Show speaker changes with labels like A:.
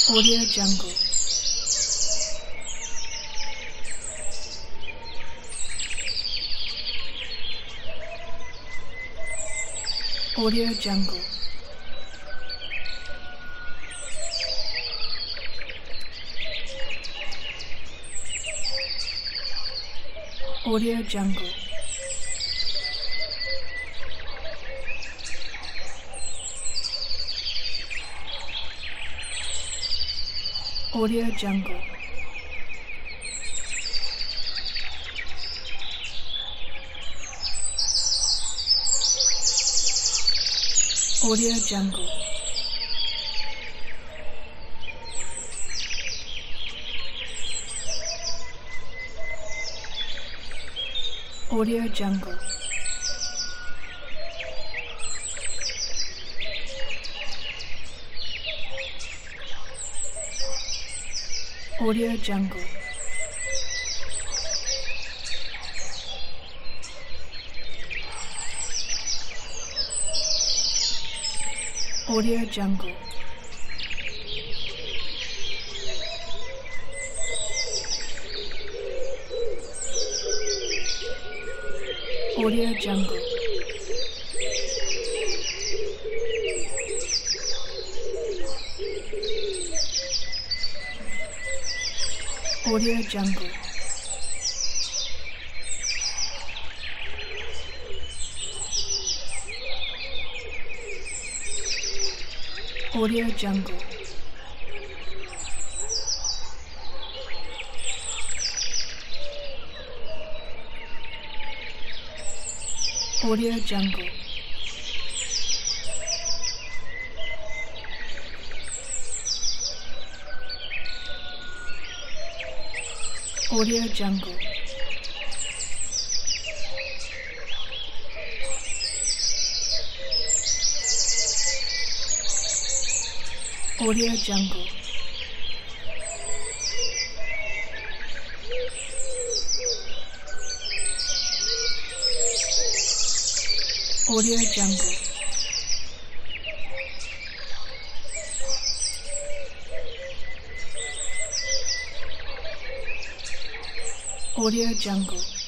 A: Audio Jungle. Audio Jungle. Audio Jungle. Audio Jungle. Audio Jungle. Audio Jungle. Audio Jungle. Audio Jungle. Audio Jungle. Audio Jungle. Audio Jungle. Audio Jungle. Audio Jungle. Audio Jungle. Audio Jungle. Audio Jungle.